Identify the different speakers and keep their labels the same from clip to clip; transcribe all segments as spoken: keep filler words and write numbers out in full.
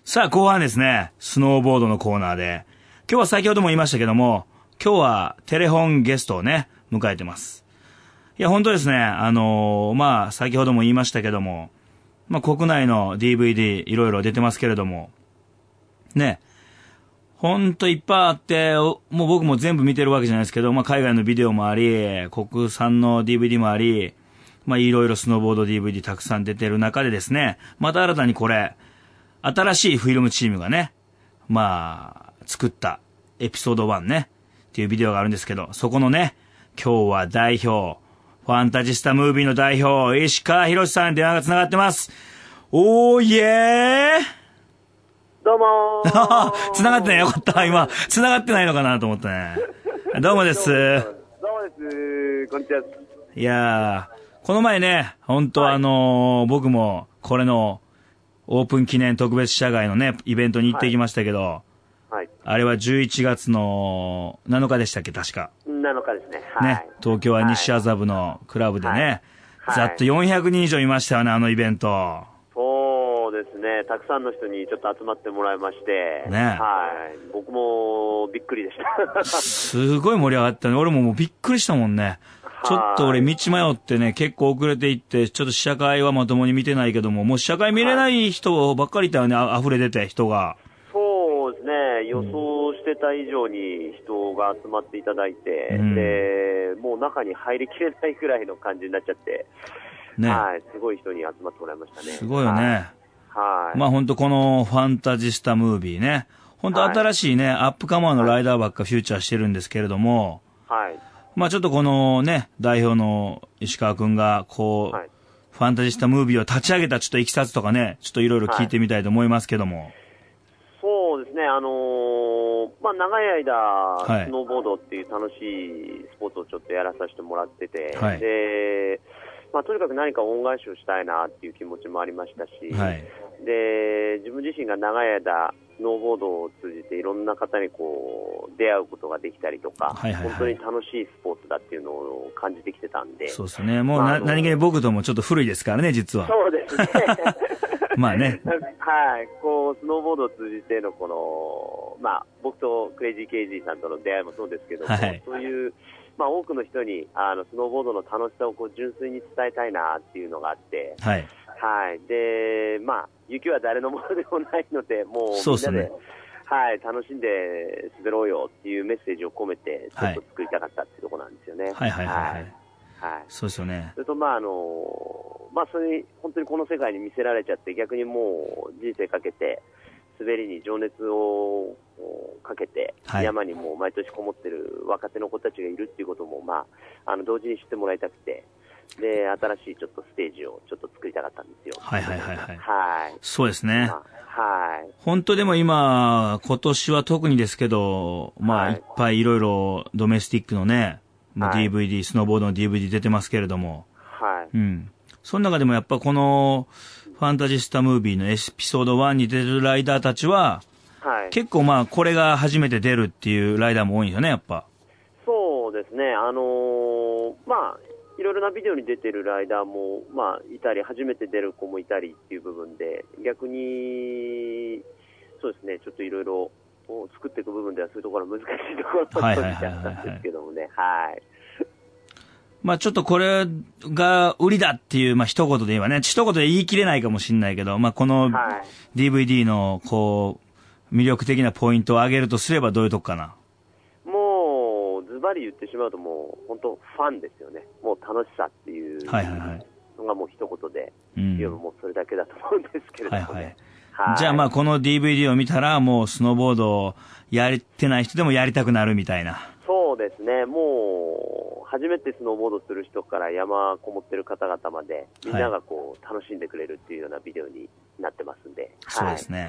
Speaker 1: さあ、後半ですね、スノーボードのコーナーで、今日は先ほども言いましたけども、今日はテレフォンゲストをね、迎えてます。いや、本当ですね、あのー、まあ、先ほども言いましたけども、まあ、国内の ディーブイディーいろいろ出てますけれども、ね、ほんといっぱいあって、もう僕も全部見てるわけじゃないですけど、まあ、海外のビデオもあり、国産の ディーブイディー もあり、まあ、いろいろスノーボード ディーブイディー たくさん出てる中でですね、また新たにこれ、新しいフィルムチームがね、まあ、作ったエピソードワンね、っていうビデオがあるんですけど、そこのね、今日は代表、ファンタジスタムービーの代表、石川博さんに電話が繋がってます。おーイエー
Speaker 2: どうも
Speaker 1: ー繋がってないよかった。今、繋がってないのかなと思ったね。どうもです。
Speaker 2: どうもです。こんにちは。
Speaker 1: いやー、この前ね、本当、はい、あのー、僕もこれのオープン記念特別社外のね、イベントに行ってきましたけど、はいはい、あれはじゅういちがつのなのかでしたっけ、確か。
Speaker 2: なのかですね。はい、
Speaker 1: ね、東京は西麻布のクラブでね、はい、ざっとよんひゃくにん以上いましたよね、あのイベント。
Speaker 2: そうですね、たくさんの人にちょっと集まってもらいまして、ね、はい、僕もびっくりでした。
Speaker 1: すごい盛り上がったね。俺ももうびっくりしたもんね。ちょっと俺道迷ってね、結構遅れていって、ちょっと試写会はまともに見てないけども、もう試写会見れない人ばっかりいたよね、あ溢れ出て人が。
Speaker 2: そうですね、予想してた以上に人が集まっていただいて、うん、で、もう中に入りきれないくらいの感じになっちゃって、ね、はい、すごい人に集まってもらいましたね。
Speaker 1: すごいよね。
Speaker 2: はい。
Speaker 1: まあ本当このファンタジスタムービーね、本当新しいね、はい、アップカマーのライダーばっかフューチャーしてるんですけれども、はい。まあちょっとこのね、代表の石川くんが、こう、はい、ファンタジスタムービーを立ち上げたちょっといきさつとかね、ちょっといろいろ聞いてみたいと思いますけども。はい、
Speaker 2: そうですね、あのー、まあ長い間、はい、スノーボードっていう楽しいスポーツをちょっとやらさせてもらってて、はい、で、まあとにかく何か恩返しをしたいなっていう気持ちもありましたし、はい、で、自分自身が長い間、スノーボードを通じていろんな方にこう出会うことができたりとか、はいはいはい、本当に楽しいスポーツだっていうのを感じてきてたんで。
Speaker 1: そうですね。もう、まあ、何気に僕ともちょっと古いですからね、実は。
Speaker 2: そうですね。
Speaker 1: まあね。
Speaker 2: はい。こう、スノーボードを通じてのこの、まあ、僕とクレイジーケイジーさんとの出会いもそうですけども、はい、そういう、まあ、多くの人にあのスノーボードの楽しさをこう純粋に伝えたいなっていうのがあって、はい。はい。で、まあ、雪は誰のものでもないので、もうみんなで、そうですね、はい、楽しんで滑ろうよっていうメッセージを込めて、ちょっと作りたかったっていうところなんですよね。
Speaker 1: はいはいはい、はい。はい。そうですよね。
Speaker 2: それと、まあ、あの、まあ、それに、本当にこの世界に見せられちゃって、逆にもう人生かけて、滑りに情熱をかけて、はい、山にもう毎年こもってる若手の子たちがいるっていうことも、まあ、あの、同時に知ってもらいたくて、で、新しいちょっとステージをちょっと作りたかったんですよ。
Speaker 1: はいはいはいはい。
Speaker 2: はい。
Speaker 1: そうですね。
Speaker 2: まあ、はい。
Speaker 1: 本当でも今、今年は特にですけど、まあ、はい、いっぱいいろいろドメスティックのね、はい、ディーブイディー、スノーボードの ディーブイディー 出てますけれども、はい。うん。その中でもやっぱこの、ファンタジスタムービーのエピソードワンに出るライダーたちは、はい。結構まあ、これが初めて出るっていうライダーも多いんですよね、やっぱ。
Speaker 2: そうですね。あのー、まあ、いろいろなビデオに出てるライダーも、まあ、いたり、初めて出る子もいたりっていう部分で、逆に、そうですね、ちょっといろいろ作っていく部分ではそういうところ難しいところもあったんですけどもね、はい。
Speaker 1: まあちょっとこれが売りだっていう、まあ一言で言えばね、一言で言い切れないかもしれないけど、まあこの ディーブイディー のこう、魅力的なポイントを挙げるとすればどういうとこかな。
Speaker 2: もう、ズバリ言ってしまうともう、本当ファンですよね。もう楽しさっていうのがもう一言で言えばもうそれだけだと思うんですけれどもね。はいはい。はい、
Speaker 1: じゃあまあこの ディーブイディー を見たらもうスノーボードをやってない人でもやりたくなるみたいな。
Speaker 2: そうですね。もう初めてスノーボードする人から山こもってる方々までみんながこう楽しんでくれるっていうようなビデオになってますんで、
Speaker 1: そうですね、はい、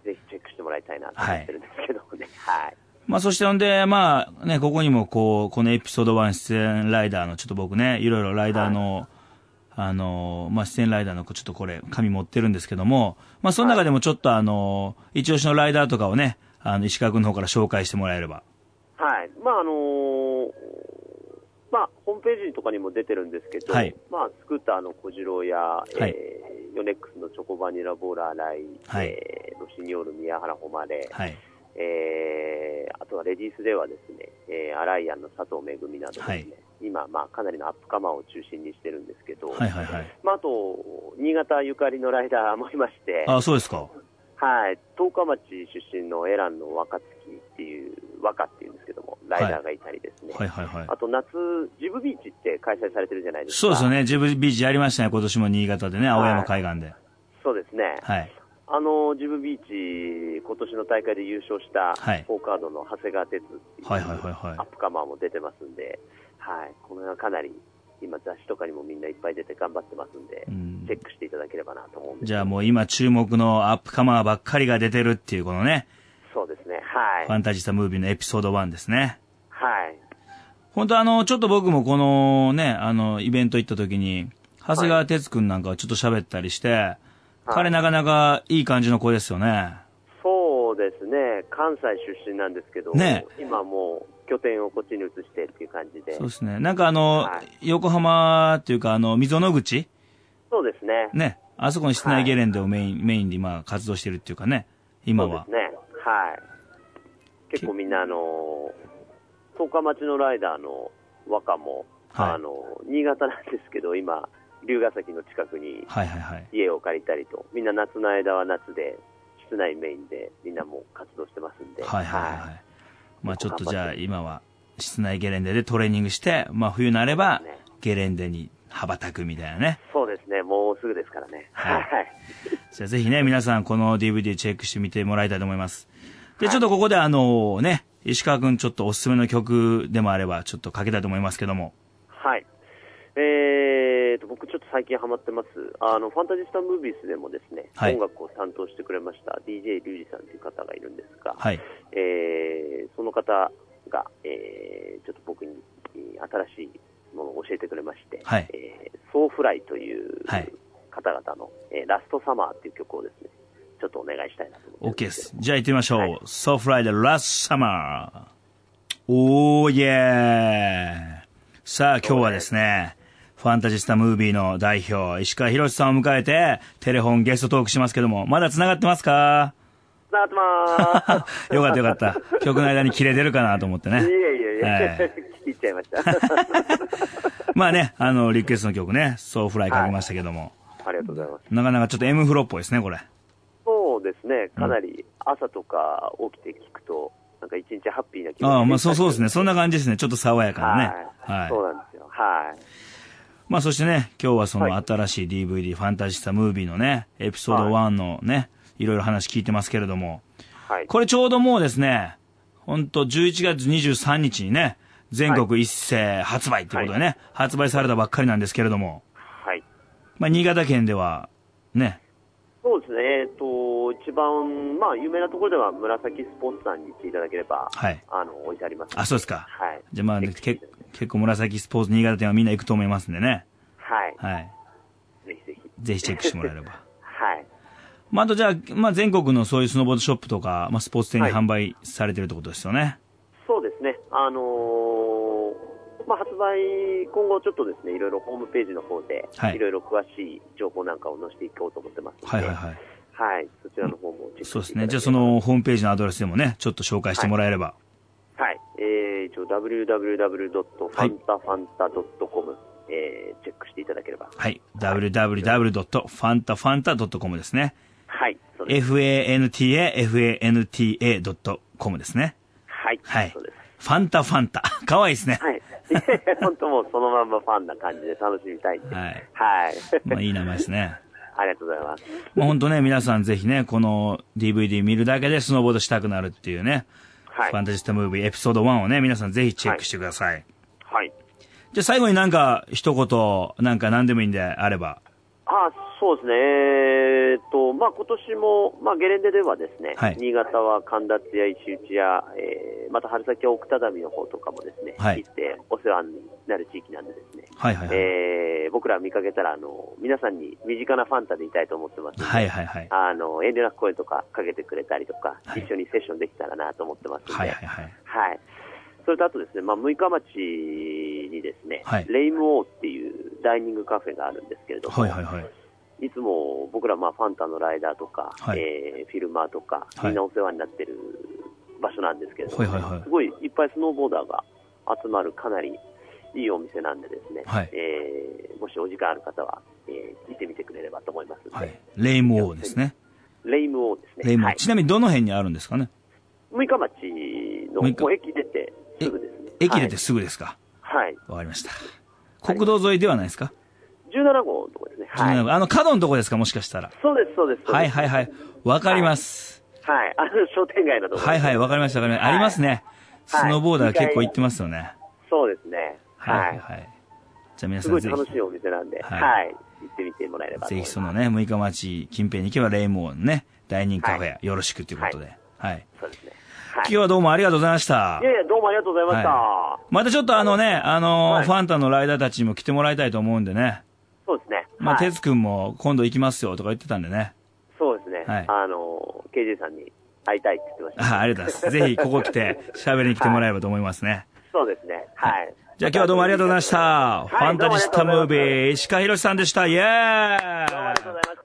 Speaker 2: ぜひチェックしてもらいたいなと思ってるんですけどもね。はい。はい、
Speaker 1: まあそしてほんでまあね、ここにもこうこのエピソードワン出演ライダーのちょっと僕ねいろいろライダーの、はい、あのまあ出演ライダーのちょっとこれ紙持ってるんですけども、まあその中でもちょっとあの一押しのライダーとかをね、あの石川君の方から紹介してもらえれば。
Speaker 2: はい。まああのー、まあホームページとかにも出てるんですけど、はい、まあスクーターの小次郎や、はい、えー、 ヨネックスのチョコバニラボーラーライ、はい、えー、ロシニョール宮原誉れ、はい、えー、あとはレディースではですね、えー、アライアンの佐藤めぐみなどですね、はい、今、まあ、かなりのアップカマーを中心にしてるんですけど、はいはいはい、まあ、あと、新潟ゆかりのライダーもいまして、
Speaker 1: あ、そうですか。
Speaker 2: はい、十日町出身のエランの若月っていう、若っていうんですけども、ライダーがいたりですね、はいはいはいはい、あと夏、ジブビーチって開催されてるじゃないですか。
Speaker 1: そうですよね、ジブビーチやりましたね、今年も新潟でね、青山海岸で。
Speaker 2: はい、そうですね。はいあのジブビーチ、今年の大会で優勝したフォーカードの長谷川哲っていうアップカマーも出てますんで、はい、この辺はかなり今、雑誌とかにもみんないっぱい出て頑張ってますんで、うん、チェックしていただければなと思うんです。
Speaker 1: じゃあもう今、注目のアップカマーばっかりが出てるっていう、このね、
Speaker 2: そうですね、はい、
Speaker 1: ファンタジスタムービーのエピソードワンですね。
Speaker 2: はい、
Speaker 1: 本当あの、ちょっと僕もこのね、あのイベント行った時に、長谷川哲君なんかはちょっと喋ったりして、はい彼なかなかいい感じの子ですよね。
Speaker 2: そうですね。関西出身なんですけど、ね、今もう拠点をこっちに移してっていう感じで。
Speaker 1: そうですね。なんかあの、はい、横浜っていうかあの、溝の口
Speaker 2: そうですね。
Speaker 1: ね。あそこの室内ゲレンデをメイン、はい、メインで今活動してるっていうかね、今は。
Speaker 2: そうですね。はい。結構みんなあの、十日町のライダーの和歌も、はい、あの、新潟なんですけど、今、龍ヶ崎の近くに家を借りたりと、はいはいはい、みんな夏の間は夏で室内メインでみんなもう活動してますんで、
Speaker 1: はいはいはい、はい、まあちょっとじゃあ今は室内ゲレンデでトレーニングして、まあ冬になればゲレンデに羽ばたくみたいなね。
Speaker 2: そうですね、もうすぐですからね。はい。
Speaker 1: じゃあぜひね皆さんこの ディーブイディー チェックしてみてもらいたいと思います。でちょっとここであのね石川くんちょっとおすすめの曲でもあればちょっとかけたいと思いますけども。
Speaker 2: はい。えーと、僕ちょっと最近ハマってます。あの、ファンタジスタムービースでもですね、はい、音楽を担当してくれました ディージェー リュウジさんという方がいるんですが、はい、えー、その方が、えー、ちょっと僕に新しいものを教えてくれまして、はい、えー、ソーフライという方々の、えー、ラストサマーという曲をですね、ちょっとお願いしたいなと思って。
Speaker 1: OK です。じゃあ行ってみましょう。はい、ソーフライでラストサマー。おーイエー。さあ今日はですね、ファンタジスタムービーの代表、石川博さんを迎えて、テレフォンゲストトークしますけども、まだ繋がってますか？
Speaker 2: 繋がってまー
Speaker 1: す。よかったよかった。曲の間に切れてるかなと思ってね。い
Speaker 2: やいやいや、はい、聞いちゃいました。
Speaker 1: まあね、あの、リクエストの曲ね、ソーフライかけましたけども、
Speaker 2: はい。ありがとうございます。
Speaker 1: なかなかちょっと M フロっぽいですね、これ。
Speaker 2: そうですね、かなり朝とか起きて聞くと、なんか一日ハッピーな気
Speaker 1: 分ああ、まあそうそうですね。そんな感じですね。ちょっと爽やかなね。
Speaker 2: はい。はい、そうなんですよ。はい。
Speaker 1: まあそしてね、今日はその新しい ディーブイディー、はい、ファンタジスタムービーのね、エピソードワンのね、はい、いろいろ話聞いてますけれども、はい、これちょうどもうですね、ほんとじゅういちがつにじゅうさんにちにね、全国一斉発売ということでね、はい、発売されたばっかりなんですけれども、はい。まあ新潟県では、ね。
Speaker 2: そうですね、えっと、一番、まあ有名なところでは紫スポーツさんに行っていただければ、はい。あの、置いてあります。
Speaker 1: あ、そうですか。はい。じゃあまあ、ね、け結構紫スポーツ新潟店はみんな行くと思いますんでね。はい。はい。ぜひぜひ。ぜひチェックしてもらえれば。はい。まあ、あとじゃあ、まあ全国のそういうスノーボードショップとか、まあスポーツ店に販売されてるってことですよね。はい、
Speaker 2: そうですね。あのー、まあ発売、今後ちょっとですね、いろいろホームページの方で、はい。いろいろ詳しい情報なんかを載せていこうと思ってますので。はいはいはい。はい。そちらの方もチェックしていただければ。
Speaker 1: そうですね。じゃあそのホームページのアドレスでもね、ちょっと紹介してもらえれば。
Speaker 2: はい。はい、えー、一応 ダブリューダブリューダブリュードットファンタファンタドットコム、はい、えー、チェックしていただければ。はい。ダブリューダブリューダブリュードットファンタファンタドットコム ですね。はい。そうです。ファンタファンタドットコム ですね。はい。はい。そうです。ファンタファンタ。かわいいですね。はい。 本当もうそのまんまファンな感じで楽しみたいんで。はい。はい。
Speaker 1: まあいい名前ですね。
Speaker 2: ありがとうございます。
Speaker 1: もう本当ね、皆さんぜひね、この ディーブイディー 見るだけでスノーボードしたくなるっていうね、はい、ファンタジスタムービーエピソードワンをね、皆さんぜひチェックしてください。はい。はい、じゃあ最後になんか一言、なんか何でもいいんであれば。
Speaker 2: あ、そうですね。えー、っと、まあ今年も、まあゲレンデではですね、はい、新潟は神立や石打や、えー、また春先は奥只見の方とかもですね、はい、行ってお世話になる地域なんでですね、はいはいはい、えー、僕ら見かけたら、あの、皆さんに身近なファンタでいたいと思ってますので、はいはいはい、あの、遠慮なく声とかかけてくれたりとか、はい、一緒にセッションできたらなと思ってますので、はいはいはい。はい。それとあとですね、まあ六日町にですね、はい、レイムオーっていうダイニングカフェがあるんですけれども、はいはいはい、 いつも僕らまあファンタのライダーとか、
Speaker 1: はい、
Speaker 2: えー、フィルマーとか、みんなお世話になってる場所なんですけれども、
Speaker 1: はいはいはい、
Speaker 2: すごいいっぱいスノーボーダーが集まるかなりいいお店なんでですね、はい、えー、もしお時間ある方は、えー、行ってみてくれればと思いますので、はい、
Speaker 1: レイムオーですね。
Speaker 2: レイムオーですね。
Speaker 1: レイムオー、
Speaker 2: はい、
Speaker 1: ちなみにどの辺にあるんですかね。
Speaker 2: 六日町のもう駅出てすぐですね。
Speaker 1: 駅出てすぐですか。はい。わかりました。国道沿いではないですか。
Speaker 2: じゅうなな号のところですね。
Speaker 1: はい。あの角のところですか、もしかしたら。
Speaker 2: そうですそうです。
Speaker 1: はいはいはい。わかります。
Speaker 2: はい。あの商店街のところ。
Speaker 1: はいはい、わかりましたわかりました。ありますね。スノーボーダー結構行ってますよね。
Speaker 2: そうですね。
Speaker 1: はいはい。じゃあ皆さんぜひ。
Speaker 2: すごい楽しいお店なんで、はい。行ってみてもらえればと思います。
Speaker 1: ぜひそのね、六日町近辺に行けばレイムオーね、大人気カフェよろしくということで。はい。そうですね。今日はどうもありがとうございました。
Speaker 2: いやいや、どうもありがとうございました。はい、
Speaker 1: またちょっとあのね、あの、はい、ファンタのライダーたちにも来てもらいたいと思うんでね。
Speaker 2: そうですね。
Speaker 1: まあ、哲くんも今度行きますよとか言ってたんでね。
Speaker 2: そうですね。はい。あの、ケージェー さんに会いたいって言ってました。
Speaker 1: あ、ありがとうございます。ぜひここ来て喋りに来てもらえればと思いますね。はい、
Speaker 2: そうですね。はい。
Speaker 1: じゃあ今日はどうもありがとうございました。はい、ファンタジスタムービー、石川博さんでした。イエーイ。どうもあ
Speaker 2: りがとうございました。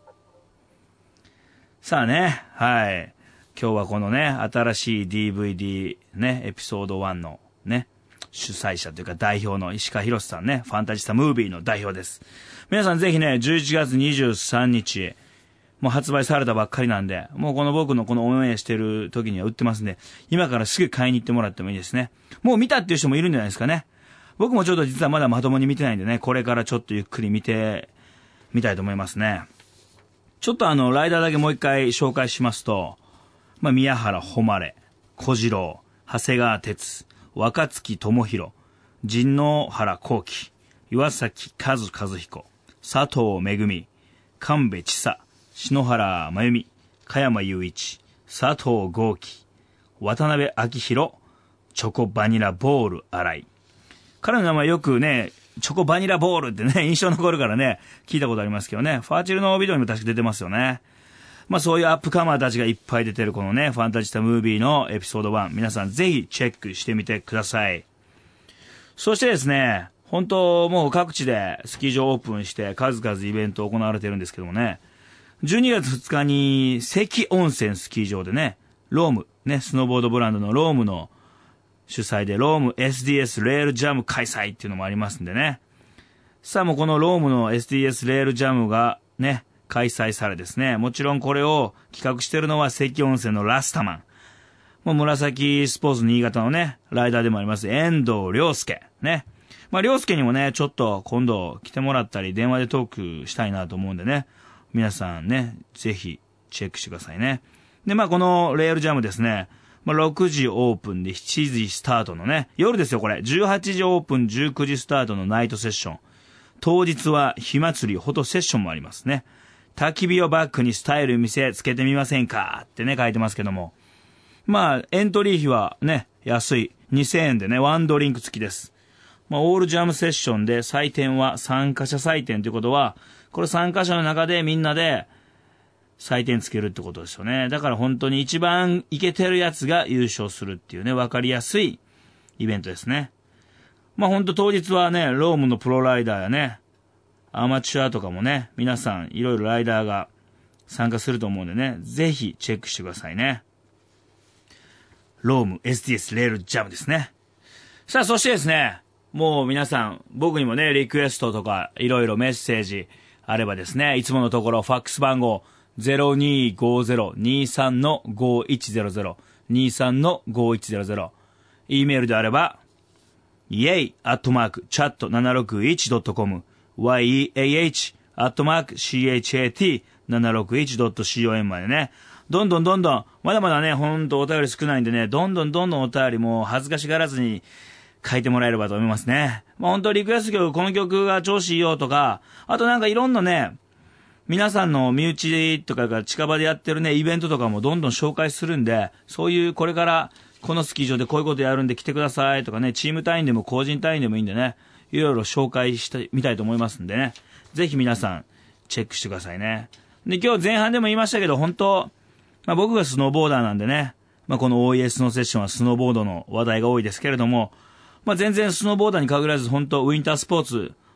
Speaker 1: さあね、はい。今日はこのね、新しい ディーブイディー ね、エピソードワンのね、主催者というか代表の石川博さんね、ファンタジスタムービーの代表です。皆さんぜひね、じゅういちがつにじゅうさんにち、もう発売されたばっかりなんで、もうこの僕のこのオンエアしてる時には売ってますんで、今からすぐ買いに行ってもらってもいいですね。もう見たっていう人もいるんじゃないですかね。僕もちょっと実はまだまともに見てないんでね、これからちょっとゆっくり見てみたいと思いますね。ちょっとあの、ライダーだけもう一回紹介しますと、まあ、宮原誉、小次郎、長谷川哲、若月智弘、陣野原幸喜、岩崎和和彦、佐藤恵、神戸千佐、篠原真由美、加山雄一、佐藤豪輝、渡辺明宏、チョコバニラボール新井。彼の名前よくね、チョコバニラボールってね、印象残るからね、聞いたことありますけどね、ファーチルのビデオにも確か出てますよね。まあそういうアップカマーたちがいっぱい出てるこのね、ファンタジスタムービーのエピソードワン、皆さんぜひチェックしてみてください。そしてですね、本当もう各地でスキー場オープンして数々イベント行われてるんですけどもね、じゅうにがつふつかに関温泉スキー場でね、ローム、ね、スノーボードブランドのロームの主催でローム エスディーエス レールジャム開催っていうのもありますんでね。さあもうこのロームの エスディーエス レールジャムがね、開催されですね、もちろんこれを企画しているのは関温泉のラスタマン。もう紫スポーツ新潟のね、ライダーでもあります、遠藤良介。ね。まあ良介にもね、ちょっと今度来てもらったり電話でトークしたいなと思うんでね、皆さんね、ぜひチェックしてくださいね。で、まあこのレールジャムですね、まあろくじオープンでしちじスタートのね、夜ですよこれ、じゅうはちじオープンじゅうくじスタートのナイトセッション。当日は火祭りフォトセッションもありますね。焚き火をバックにスタイル見せつけてみませんかってね書いてますけども。まあ、エントリー費はね、安い。にせんえんでね、ワンドリンク付きです。まあ、オールジャムセッションで採点は参加者採点ということは、これ参加者の中でみんなで採点つけるってことですよね。だから本当に一番イケてるやつが優勝するっていうね、わかりやすいイベントですね。まあ本当当日はね、ロームのプロライダーやね、アマチュアとかもね、皆さんいろいろライダーが参加すると思うんでね、ぜひチェックしてくださいね。ローム エスディーエス レールジャムですね。さあそしてですね、もう皆さん僕にもねリクエストとかいろいろメッセージあればですね、いつものところファックス番号 ゼロにーごーゼロ にーさん ごいちゼロゼロ にーさん ごいちゼロゼロ E メールであればイエイアットマークチャット ななろくいちドットコム ワイイーエーエイチ アットマーク シーエイチエーティー ななろくいちドットコム までね、どんどんどんどんまだまだねほんとお便り少ないんでね、どんどんどんどんお便りも恥ずかしがらずに書いてもらえればと思いますね。まあ本当リクエスト曲、この曲が調子いいよとか、あとなんかいろんなね、皆さんの身内とかが近場でやってるね、イベントとかもどんどん紹介するんで、そういうこれからこのスキー場でこういうことやるんで来てくださいとかね、チーム単位でも個人単位でもいいんでね、いろいろ紹介してみたいと思いますんでね、ぜひ皆さんチェックしてくださいね。で、今日前半でも言いましたけど、本当、まあ僕がスノーボーダーなんでね、まあこの オーイーエス のセッションはスノーボードの話題が多いですけれども、まあ全然スノーボーダーに限らず本当ウィンタースポーツ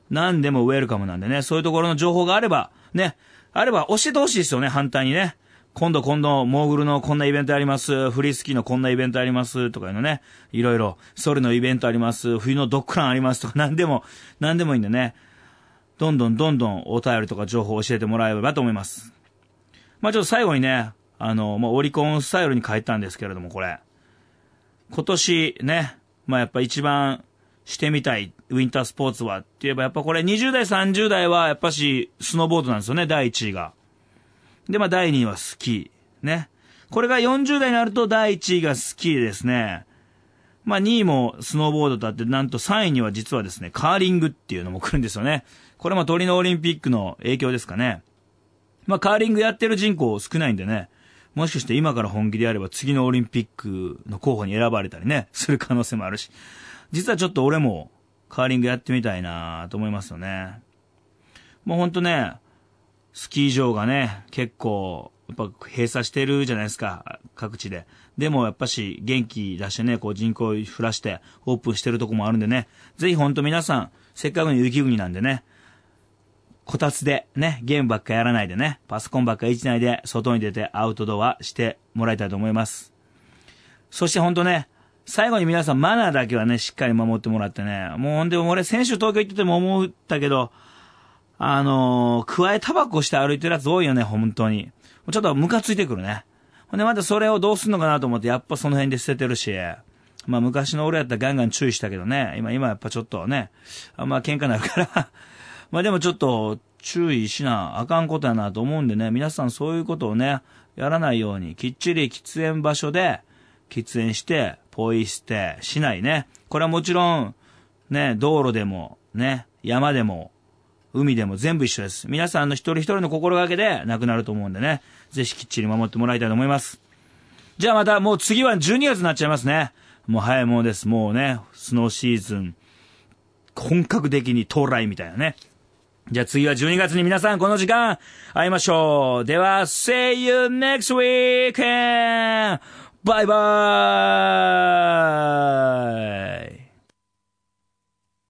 Speaker 1: 何でもウェルカムなんでね、そういうところの情報があれば、ね、あれば教えてほしいですよね、反対にね。今度今度、モーグルのこんなイベントあります、フリースキーのこんなイベントあります、とかいうのね、いろいろ、ソルのイベントあります、冬のドッグランありますとか、何でも、何でもいいんでね、どんどんどんどんお便りとか情報を教えてもらえればと思います。まあちょっと最後にね、あの、まあオリコンスタイルに書いたんですけれども、これ。今年ね、まあやっぱ一番してみたいウィンタースポーツはって言えばやっぱこれにじゅう代さんじゅう代はやっぱしスノーボードなんですよね、だいいちいが。でまあだいにいはスキー。ね。これがよんじゅう代になるとだいいちいがスキーですね。まあにいもスノーボードとあってなんとさんいには実はですね、カーリングっていうのも来るんですよね。これもトリノオリンピックの影響ですかね。まあカーリングやってる人口少ないんでね。もしかして今から本気でやれば次のオリンピックの候補に選ばれたりね、する可能性もあるし。実はちょっと俺もカーリングやってみたいなと思いますよね。もうほんとね、スキー場がね、結構、やっぱ閉鎖してるじゃないですか、各地で。でもやっぱし元気出してね、こう人口を降らしてオープンしてるとこもあるんでね、ぜひほんと皆さん、せっかくの雪国なんでね、こたつでね、ゲームばっかやらないでね、パソコンばっかいじないで、外に出てアウトドアしてもらいたいと思います。そしてほんとね、最後に皆さんマナーだけはね、しっかり守ってもらってね、もうほんで俺先週東京行ってても思ったけど、あのー、加えタバコして歩いてるやつ多いよね、本当に。ちょっとムカついてくるね。ほんでまたそれをどうすんのかなと思って、やっぱその辺で捨ててるし、まあ昔の俺やったらガンガン注意したけどね、今、今やっぱちょっとね、あんま喧嘩になるからまあでもちょっと注意しなあかんことやなと思うんでね、皆さんそういうことをね、やらないように、きっちり喫煙場所で、喫煙して、ポイ捨てしないね。これはもちろん、ね、道路でも、ね、山でも、海でも全部一緒です。皆さんの一人一人の心がけでなくなると思うんでね。ぜひきっちり守ってもらいたいと思います。じゃあまたもう次はじゅうにがつになっちゃいますね。もう早いものです。もうね、スノーシーズン、本格的に到来みたいなね。じゃあ次はじゅうにがつに皆さんこの時間会いましょう。では、See you next week! バイバーイ